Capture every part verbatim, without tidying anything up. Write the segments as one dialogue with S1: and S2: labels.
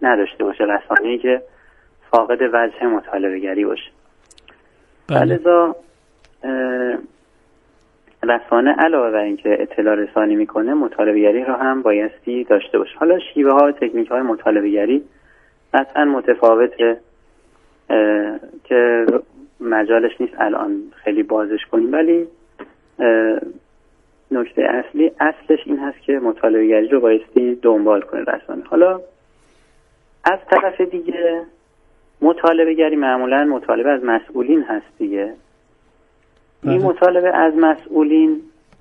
S1: نداشته باشه، رسانه‌ای که فاقد وجه مطالبه‌گری باشه. لذا رسانه علاوه بر اینکه اطلاع رسانی میکنه، مطالبه‌گری را هم بایستی داشته باشه. حالا شیوه ها و تکنیک های مطالبه‌گری قطعا متفاوته که مجالش نیست الان خیلی بازش کنیم، ولی نکته اصلی اصلش این هست که مطالبه‌گری رو بایستی دنبال کنه رسانه. حالا از طرف دیگه مطالبه‌گری معمولا مطالبه از مسئولین هست دیگه. این مطالبه از مسئولین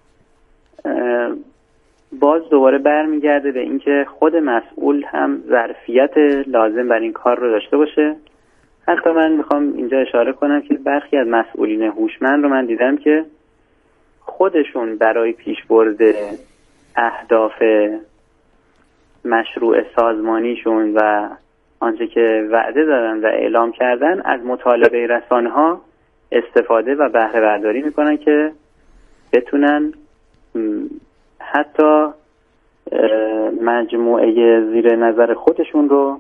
S1: باز دوباره برمیگرده به اینکه خود مسئول هم ظرفیت لازم بر این کار رو داشته باشه. حتی من میخوام اینجا اشاره کنم که برخی از مسئولین هوشمند رو من دیدم که خودشون برای پیشبرد اهداف مشروع سازمانیشون و آنچه که وعده دادن و اعلام کردن از مطالبه رسانه ها استفاده و بهره برداری میکنن که بتونن حتی مجموعه زیر نظر خودشون رو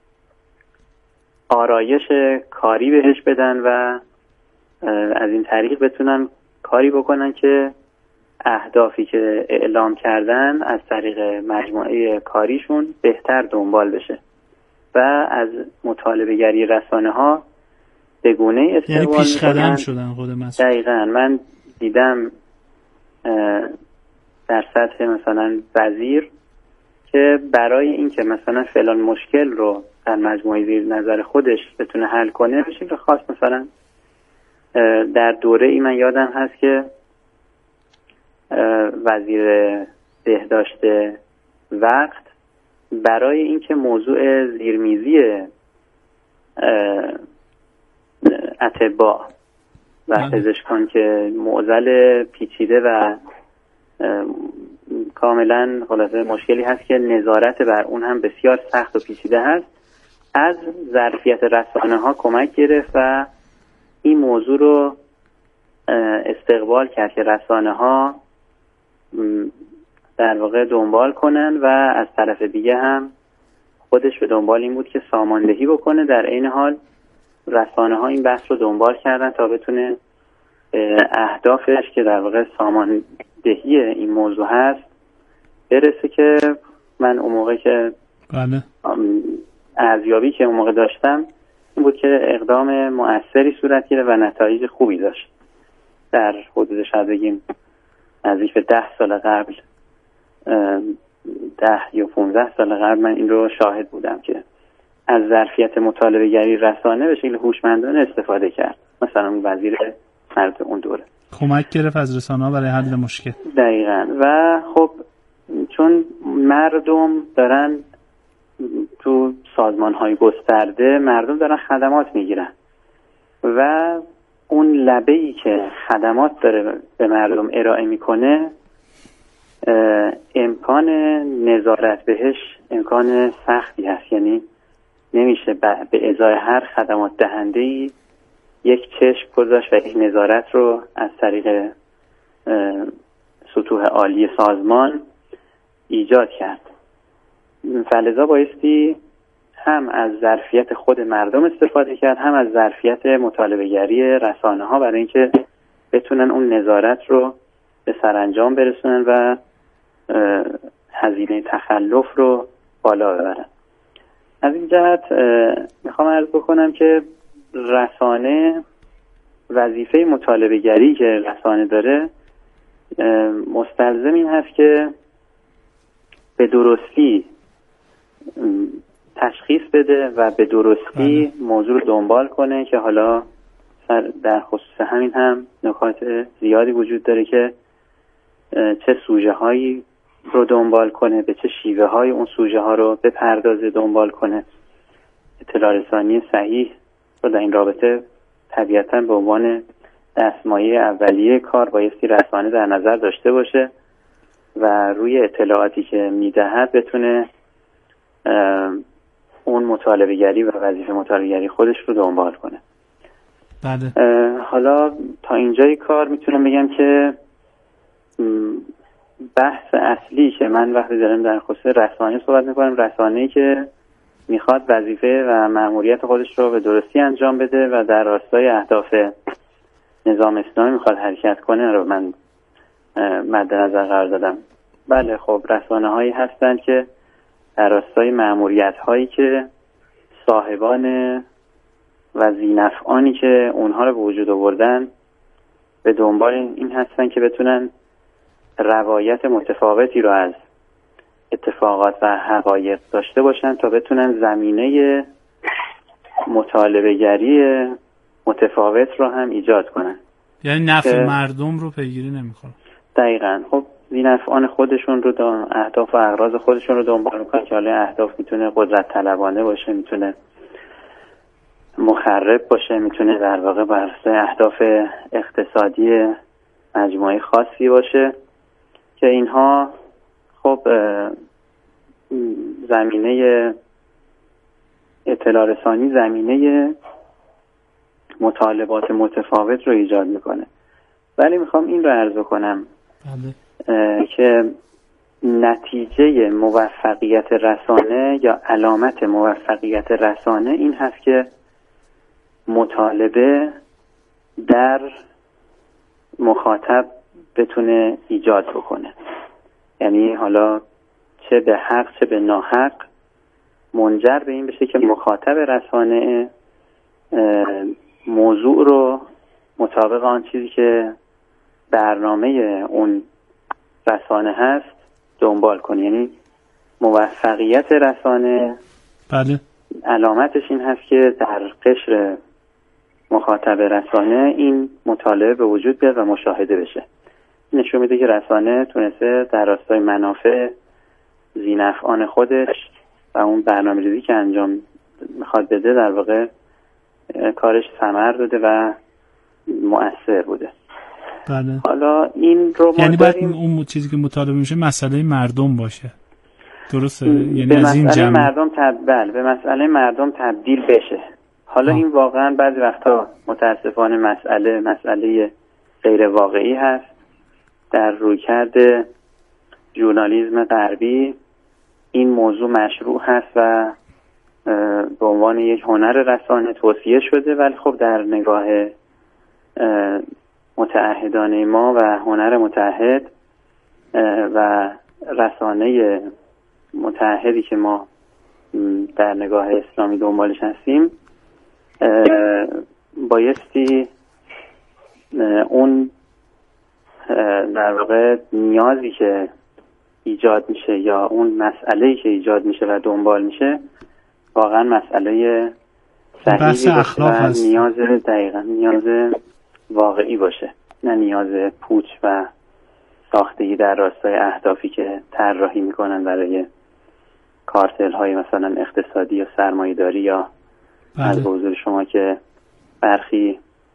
S1: آرایش کاری بهش بدن و از این طریق بتونن کاری بکنن که اهدافی که اعلام کردن از طریق مجموعه کاریشون بهتر دنبال بشه و از مطالبه‌گری رسانه ها به گونه استقبال
S2: یعنی پیش قدم شدن خود مسئول.
S1: دقیقاً من دیدم در سطح مثلا وزیر که برای اینکه مثلا فلان مشکل رو در مجموعه زیر نظر خودش بتونه حل کنه به شکل خاص، مثلا در دوره ای من یادم هست که وزیر بهداشت وقت برای اینکه موضوع زیرمیزی اطباء و پزشکان که معضل پیچیده و کاملا خلاصه مشکلی هست که نظارت بر اون هم بسیار سخت و پیچیده هست، از ظرفیت رسانه ها کمک گرفت و این موضوع رو استقبال کرد که رسانه ها در واقع دنبال کنن و از طرف دیگه هم خودش به دنبال این بود که ساماندهی بکنه. در این حال رسانه ها این بحث رو دنبال کردن تا بتونه اهدافش که در واقع ساماندهی این موضوع هست برسه. که من اون موقع که
S2: بله
S1: ارزیابی که اون موقع داشتم این بود که اقدام مؤثری صورت گرفت و نتایج خوبی داشت. در حدود شاید بگیم نزدیک به ده سال قبل، ده یا پونزده سال قبل من این رو شاهد بودم که از ظرفیت مطالبه‌گری رسانه به شکل هوشمندانه استفاده کرد. مثلا وزیر مرد اون دوره
S2: کمک گرفت از رسانه‌ها برای حل مشکل.
S1: دقیقاً. و خب چون مردم دارن تو سازمان‌های گسترده مردم دارن خدمات میگیرن و اون لبه‌ای که خدمات داره به مردم ارائه میکنه امکان نظارت بهش امکان سختی هست. یعنی نمیشه به ازای هر خدمات دهنده‌ای یک چشم گذاشت و یک نظارت رو از طریق سطوح عالی سازمان ایجاد کرد. فلذا بایستی هم از ظرفیت خود مردم استفاده کرد، هم از ظرفیت مطالبه‌گری رسانه ها برای اینکه بتونن اون نظارت رو به سرانجام برسونن و هزینه تخلف رو بالا ببرن. از این جهت میخوام عرض بکنم که رسانه وظیفه مطالبه‌گری که رسانه داره مستلزم این هست که به درستی تشخیص بده و به درستی موضوع رو دنبال کنه که حالا در خصوص همین هم نکات زیادی وجود داره که چه سوژه هایی رو دنبال کنه، به چه شیوه های اون سوژه ها رو بپردازه دنبال کنه. اطلاع رسانی صحیح رو در این رابطه طبیعتاً به عنوان دستمایه اولیه کار بایستی رسانه در نظر داشته باشه و روی اطلاعاتی که میدهد بتونه اون مطالبه‌گری و وظیفه مطالبه‌گری خودش رو دنبال کنه.
S2: بله.
S1: حالا تا اینجای کار میتونم بگم که بحث اصلی که من وقتی دارم در خصوص رسانه صحبت میکنم، رسانه‌ای که میخواد میخواد وظیفه و مأموریت خودش رو به درستی انجام بده و در راستای اهداف نظام اسلامی میخواد حرکت کنه رو من مد نظر قرار دادم. بله خب رسانه هایی هستند که در راستای مأموریت هایی که صاحبان و ذینفعانی که اونها رو به وجود آوردن به دنبال این هستن که بتونن روایت متفاوتی رو از اتفاقات و حقایق داشته باشن تا بتونن زمینه مطالبه گری متفاوت رو هم ایجاد کنن.
S2: یعنی نفع مردم رو پیگیری نمی‌کنن.
S1: دقیقاً. خب ذینفعان خودشون رو دا اهداف و اغراض خودشون رو دنبال میکنن که حالا اهداف میتونه قدرت طلبانه باشه، میتونه مخرب باشه، میتونه در واقع بر اساس اهداف اقتصادی مجموعه خاصی باشه که اینها خب زمینه اطلاع رسانی زمینه مطالبات متفاوت رو ایجاد میکنه. ولی میخوام این رو عرض کنم که نتیجه موفقیت رسانه یا علامت موفقیت رسانه این هست که مطالبه در مخاطب بتونه ایجاد بکنه. یعنی حالا چه به حق چه به ناحق منجر به این بشه که مخاطب رسانه موضوع رو مطابق آن چیزی که برنامه اون رسانه هست دنبال کنه. یعنی موفقیت رسانه
S2: بله
S1: علامتش این هست که در قشر مخاطب رسانه این مطالعه به وجود بیاد و مشاهده بشه. نشون میده که رسانه تونسته در راستای منافع ذینفعان خودش و اون برنامه‌ریزی که انجام میخواد بده در واقع کارش ثمر داده و مؤثر بوده.
S2: بله.
S1: حالا این رو
S2: یعنی باید اون چیزی که مطالبه میشه مسئله مردم باشه. درسته؟ یعنی
S1: به
S2: از این
S1: مسئله
S2: جمع
S1: مردم تبدیل به مسئله مردم تبدیل بشه. حالا آه. این واقعا بعضی وقتا متاسفانه مسئله مسئله غیر واقعی هست. در رویکرد ژورنالیسم غربی این موضوع مشروع هست و به عنوان یک هنر رسانه توصیه شده، ولی خب در نگاه متعهدانه ما و هنر متعهد و رسانه متعهدی که ما در نگاه اسلامی دنبالش هستیم بایستی اون در واقع نیازی که ایجاد میشه یا اون مسئله‌ای که ایجاد میشه و دنبال میشه واقعا مسئله صحیحی باشه و نیاز دقیقاً نیاز واقعی باشه، نه نیاز پوچ و ساختگی در راستای اهدافی که طراحی میکنن برای کارتل های مثلا اقتصادی یا سرمایه‌داری یا از حضور شما که برخی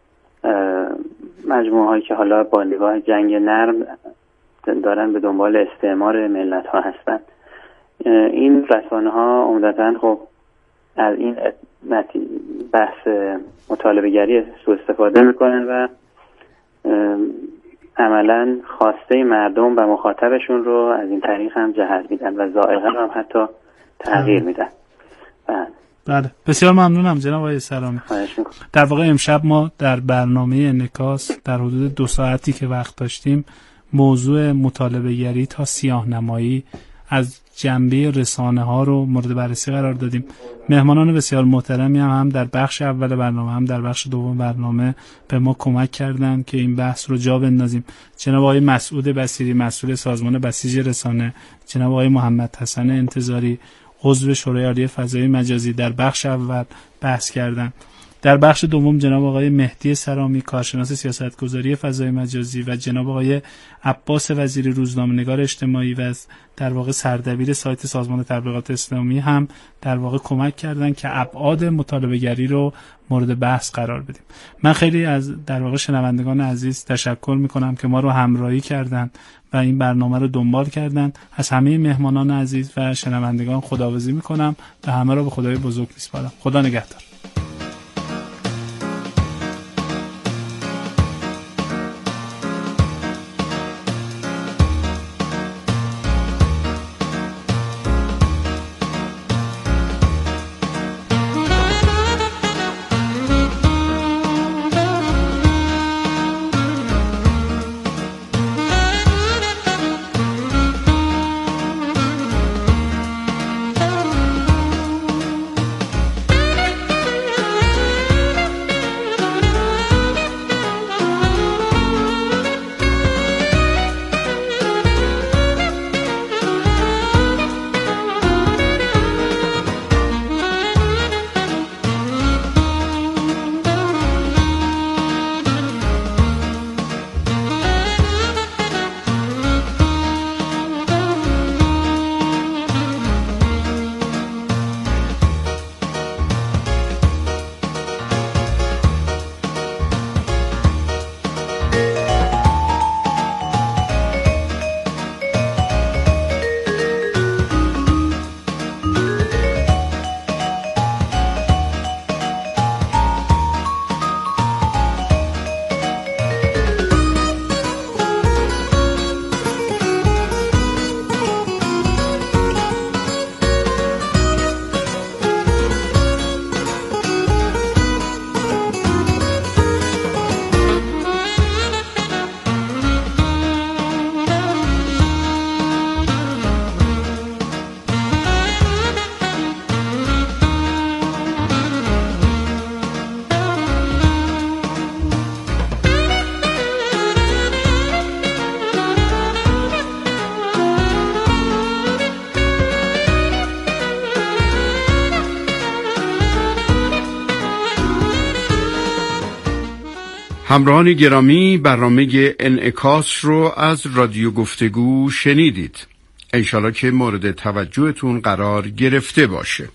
S1: مجموعه هایی که حالا با نگاه جنگ نرم دارن به دنبال استعمار ملت ها هستن. این رسانه ها عمدتاً خب از این بحث مطالبه گری سوء استفاده میکنن و عملاً خواسته مردم و مخاطبشون رو از این طریق هم جهت میدن و ذائقه هم حتی تغییر میدن.
S2: بله بله بسیار ممنونم جناب آقای سلامی. در واقع امشب ما در برنامه انعکاس در حدود دو ساعتی که وقت داشتیم موضوع مطالبه گری تا سیاه نمایی از جنبه رسانه ها رو مورد بررسی قرار دادیم. مهمانان بسیار محترمی هم هم در بخش اول برنامه هم در بخش دوم برنامه به ما کمک کردند که این بحث رو جا بندازیم. جناب آقای مسعود بصیری مسئول سازمان بسیج رسانه، جناب آقای محمد حسن انتظاری عضو شورای عالی فضای مجازی در بخش اول بحث کردند. در بخش دوم جناب آقای مهدی سرامی کارشناس سیاستگذاری فضای مجازی و جناب آقای عباس وزیری روزنامه‌نگار اجتماعی و در واقع سردبیر سایت سازمان تبلیغات اسلامی هم در واقع کمک کردند که ابعاد مطالبه گری رو مورد بحث قرار بدیم. من خیلی از در واقع شنوندگان عزیز تشکر میکنم که ما رو همراهی کردند و این برنامه رو دنبال کردند. از همه مهمانان عزیز و شنوندگان خداحافظی میکنم و همه رو به خدای بزرگ میسپارم. خدا نگهدار.
S3: همراهان گرامی، برنامه انعکاس رو از رادیو گفتگو شنیدید. انشالله که مورد توجهتون قرار گرفته باشه.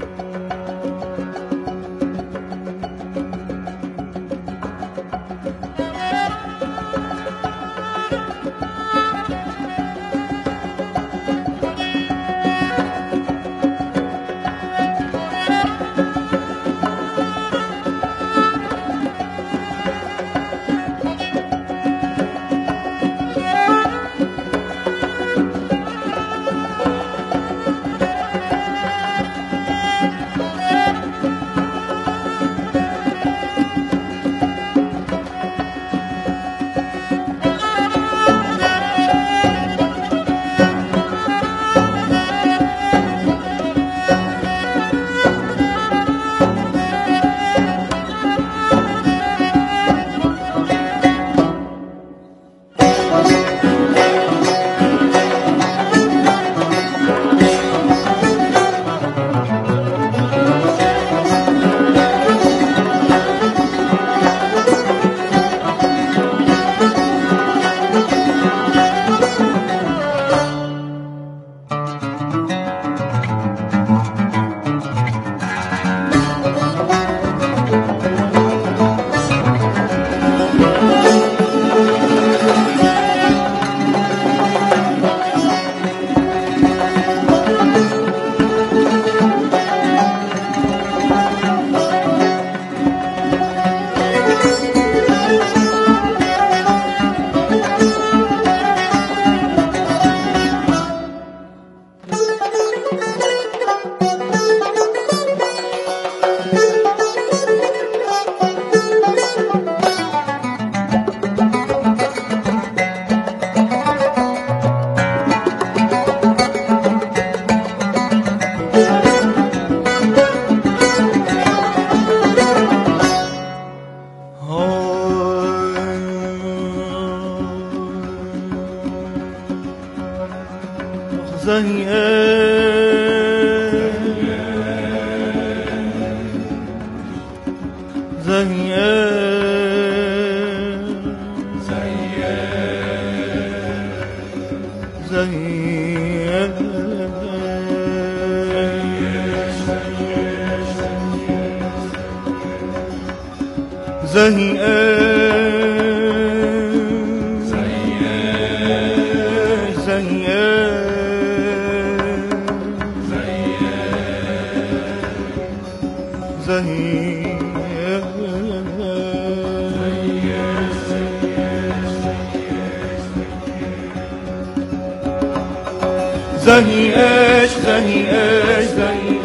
S4: زهی عشق زهی عشق زهی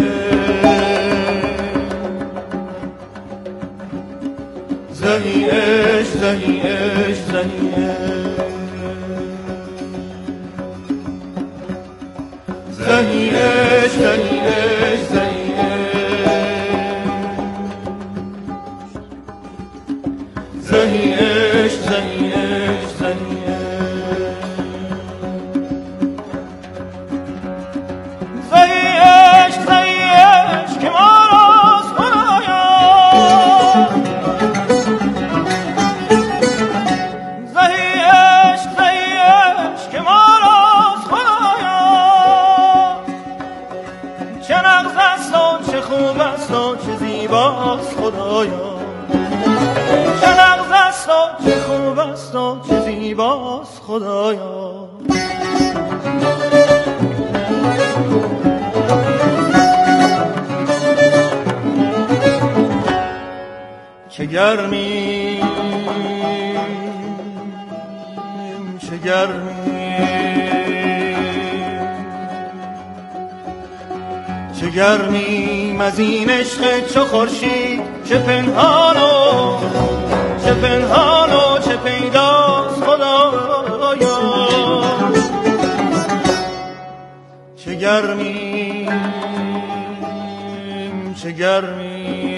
S4: زهی عشق زهی عشق زهی زهی عشق زهی عشق زهی زهی عشق زهی عشق زهی خدایا چه گرمی چه گرمی چه گرمی از این عشق چو خورشید چه پنهان و چه پنهان و چه پیداست خدایا چه گرمی چه گرمی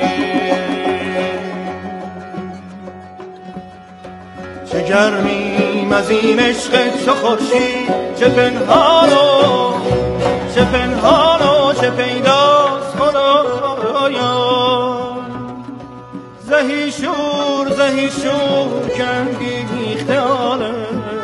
S4: چه گرمی از این عشق چو خورشید چه پنهان و چه پنهان و چه پیداست خدایا زهی شور زهی زهی شکن گیخته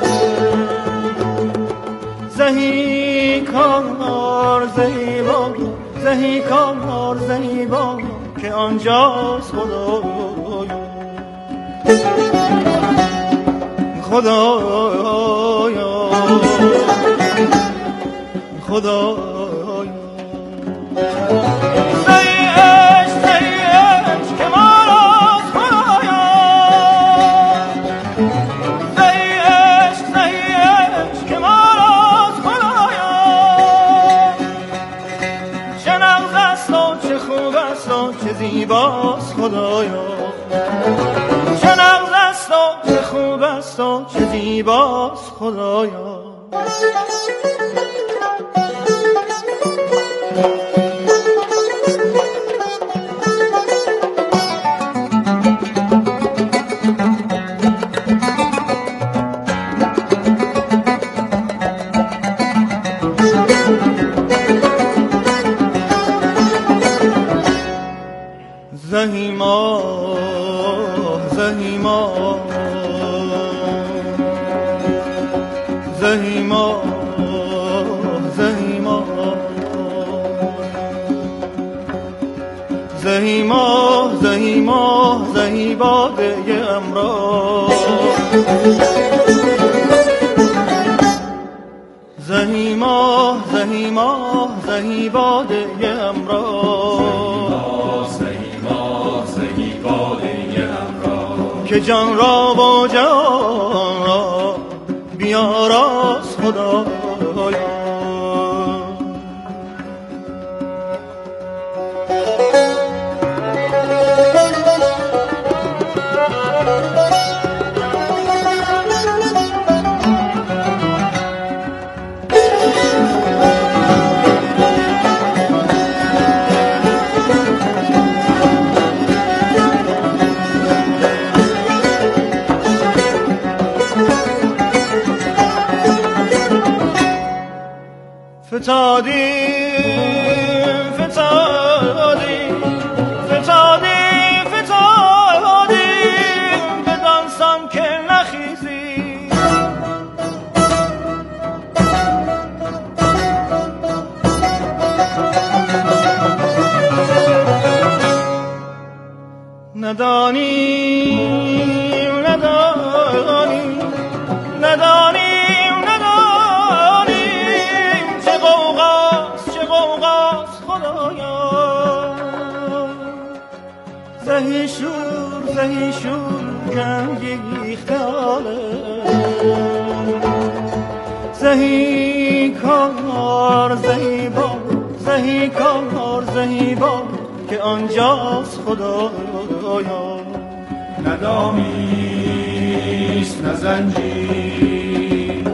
S4: زهی کار زهی با زهی کار زهی با که آنجاست خدایا خدایا خدایا زیباست خدایا چه نغز است و چه خوب است و چه زیباست خدایا زهی ماه زهی ماه زهی ماه زهی ماه زهی ماه زهی ماه زهی باده امراه زهی ماه زهی ماه زهی باده امراه که جان را با جان را بیاراست خدایا فتادیم فتادیم فتادیم فتادیم بدانسان که نخیزی ندانیم ندانیم ندانیم زهی شور زهی شور گنگیخته زهی کار زهی با زهی کار زهی با که آنجاست خدایا
S5: ندامیست نه زنجیر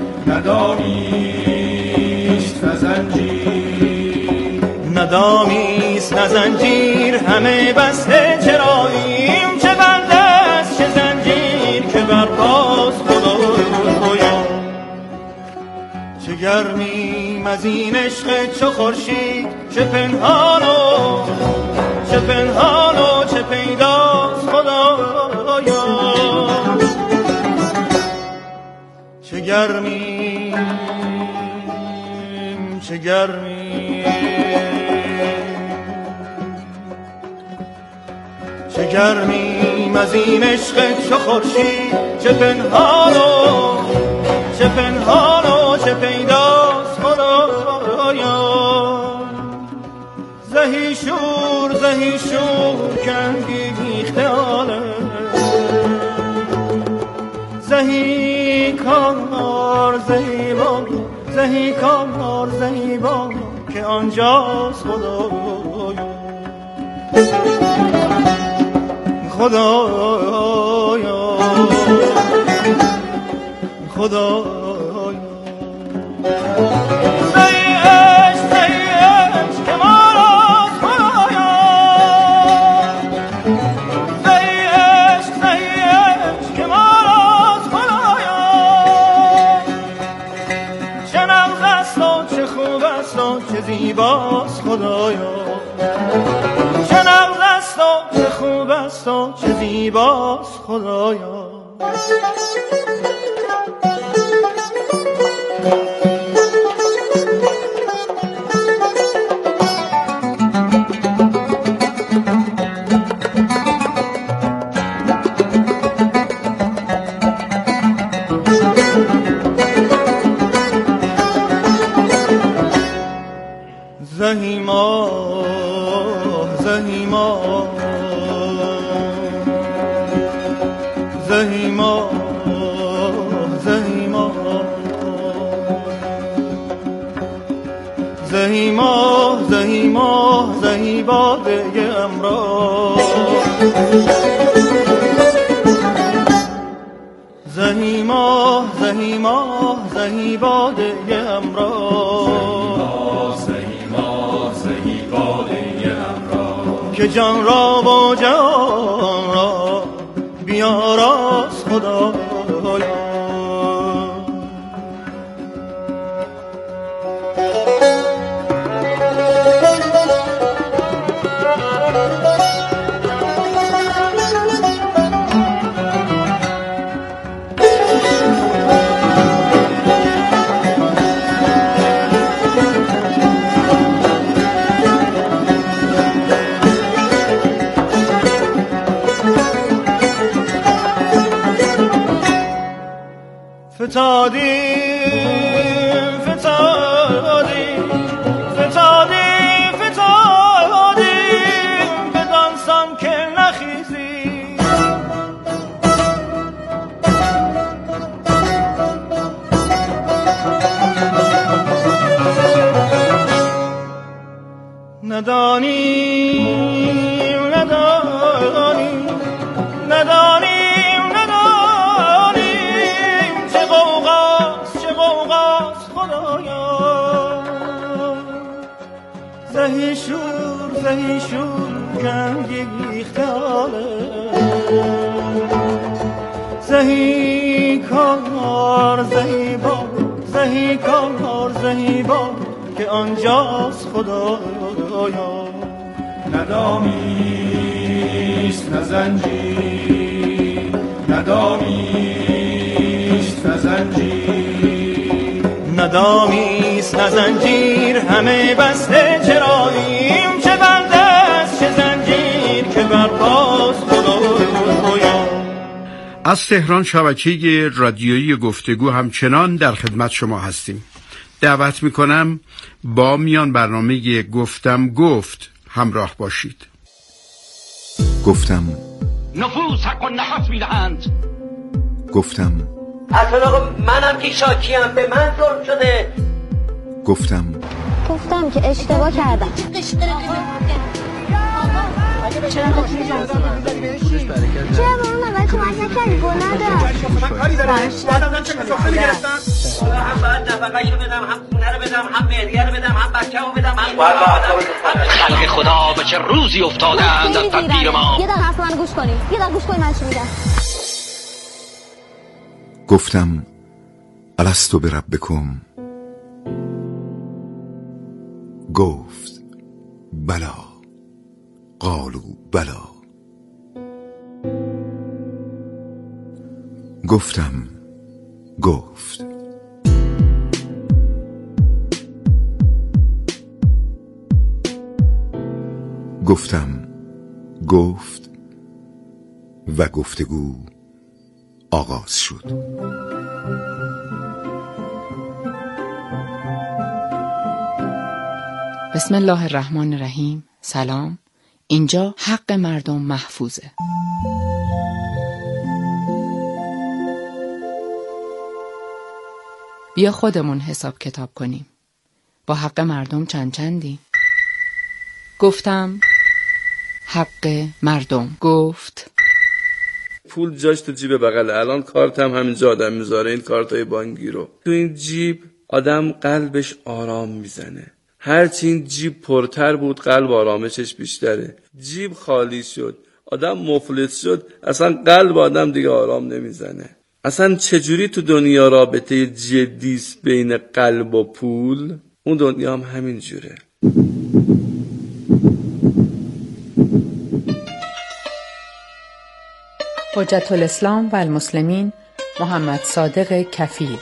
S5: ندامیست نه زنجیر
S4: ندامیست نه زنجیر همه بسته چراییم چه بند است چه زنجیر که برپاست خدایا چه گرمیم از این عشق چو خورشید چه پنهان و چه پنهان و چه پیداست خدایا چه گرمیم چه گرمیم چه گرمیم از این عشق چو خورشید چه پنهان و چه پنهان و چه پیداست خدایا زهی شور زهی شور کنگیخته زهی کار زهی با زهی کار زهی با که آنجاست خدایا خدایا خدایا چه زیباست خدایا چه نغز است و چه خوب است و چه زیباست زیباست خدایا. زهی ماه زهی ماه زهی ماه زهی ماه زهی ماه زهی ماه زهی باده امراه زهی ماه زهی ماه زهی باده امراه که جان را و جان را بیاراست خدایا. فتادیم فتادیم فتادیم فتادیم بدانسان که نخیزیم ندانیم ندانیم ندانیم زهی شور زهی شور کنگیختاله زهی کار زهی با زهی کار زهی با که آنجاست خدایا.
S5: ندامیست نه زنجیر ندامیست نه زنجیر
S4: ندامیست نه زنجیر همه بسته چراییم چه بند است چه زنجیر که برپاست خدایا.
S3: از تهران شبکه رادیویی گفتگو همچنان در خدمت شما هستیم. دعوت میکنم با میان برنامه گفتم گفت همراه باشید.
S6: گفتم
S7: نفوس حق و نفس میدهند.
S6: گفتم
S8: اصلا آقا منم که شاکیم به من ظلم شده.
S6: گفتم
S9: گفتم که اشتباه کردم. چرا با اون اول کمک نکردی گل ندار
S4: من کاری دارم بعدم چه مسافری گرفتم
S8: هم باید نفقه رو بدم هم خونه رو بدم هم مهریه رو بدم هم بچه رو بدم هم
S7: خلق خدا به چه روزی افتادند از تدبیر ما.
S9: یه دقیقه حرف من گوش کنیم یه دقیقه گوش کنیم من چی میگم.
S6: گفتم الستو بربکم گفت بلا قالوا بلا. گفتم گفت گفتم گفت و گفتگو آغاز شد.
S10: بسم الله الرحمن الرحیم. سلام. اینجا حق مردم محفوظه. بیا خودمون حساب کتاب کنیم. با حق مردم چند چندی؟ گفتم حق مردم. گفت
S11: پول جاش تو جیب بغل. الان کارتم همینجا آدم میذاره، این کارتای بانکی رو تو این جیب. آدم قلبش آرام میزنه. هرچی این جیب پرتر بود قلب آرامشش بیشتره. جیب خالی شد، آدم مفلس شد، اصلا قلب آدم دیگه آرام نمیزنه. اصلا چجوری تو دنیا رابطه جدیست بین قلب و پول؟ اون دنیا هم همین جوره.
S10: حجت الاسلام و المسلمین محمد صادق کفیل.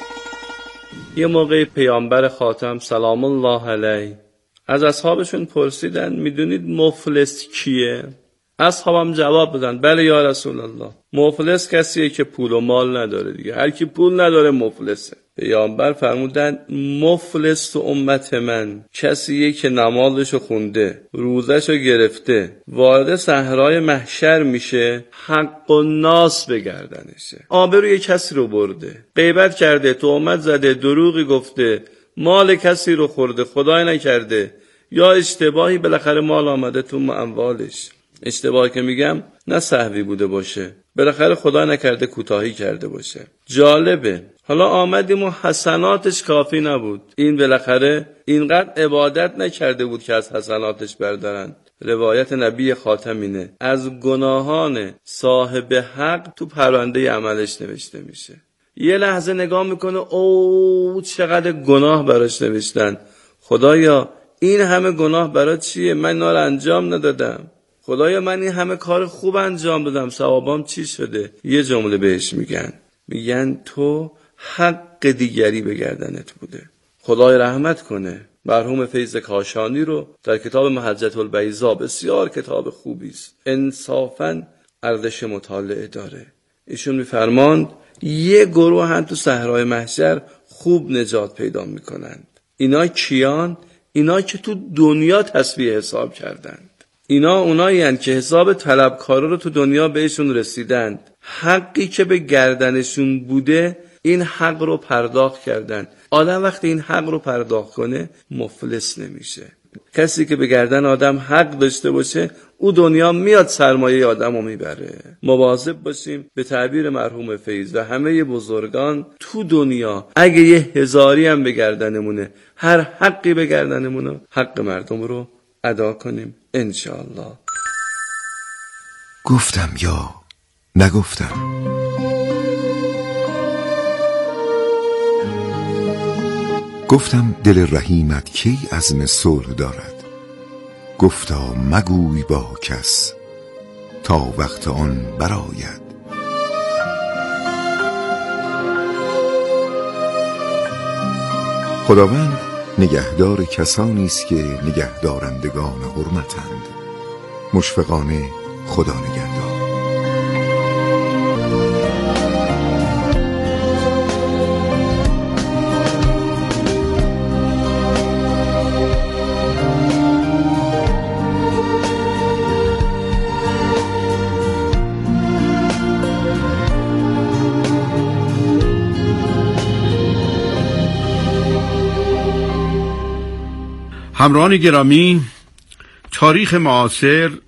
S11: یه موقع پیامبر خاتم سلام الله علیه از اصحابشون پرسیدن میدونید مفلس کیه؟ اصحابم جواب دادن بله یا رسول الله، مفلس کسیه که پول و مال نداره دیگه، هر کی پول نداره مفلسه. پیامبر فرمودن مفلس تو امت من کسیه که نمازشو خونده، روزشو گرفته، وارد صحرای محشر میشه، حق و ناس بگردنشه، آبروی کسی رو برده، غیبت کرده، تهمت زده، دروغی گفته، مال کسی رو خورده، خدای نکرده، یا اشتباهی بالاخره مال آمده تو اموالش. اشتباهی که میگم نه سهوی بوده باشه، بالاخره خدا نکرده کوتاهی کرده باشه. جالبه حالا آمدیم و حسناتش کافی نبود، این بالاخره اینقدر عبادت نکرده بود که از حسناتش بردارن. روایت نبی خاتم اینه از گناهان صاحب حق تو پرونده عملش نوشته میشه. یه لحظه نگاه میکنه او چقدر گناه براش نوشتن، خدایا این همه گناه برای چیه؟ من اینا رو انجام ندادم، خدایا من این همه کار خوب انجام دادم، ثوابام چی شده؟ یه جمله بهش میگن، میگن تو حق دیگری به گردنت بوده. خدای رحمت کنه مرحوم فیض کاشانی رو در کتاب محجة البیضا، بسیار کتاب خوبی است، انصافاً ارزش مطالعه داره. ایشون میفرماند یه گروه هم تو صحرای محشر خوب نجات پیدا میکنند. اینا کیان؟ اینا که تو دنیا تسبیح حساب کردند. اینا اونایی هستند که حساب طلبکارا رو تو دنیا بهشون رسیدند، حقی که به گردنشون بوده این حق رو پرداخت کردند. آدم وقتی این حق رو پرداخت کنه مفلس نمیشه. کسی که به گردن آدم حق داشته باشه او دنیا میاد سرمایه آدم رو میبره. مواظب باشیم. به تعبیر مرحوم فیض و همه بزرگان تو دنیا اگه یه هزاری هم به گردنمونه، هر حقی به گردنمونه، حق مردم رو ادا کنیم انشاءالله.
S6: گفتم یا نگفتم؟ گفتم دل رحیمت کی عزم صلح دارد؟ گفتا مگوی با کس تا وقت آن برآید. خداوند نگهدار کسانی است که نگهدارندگان حرمتند. مشفقانه خدا نگهدار.
S3: همراهان گرامی، تاریخ معاصر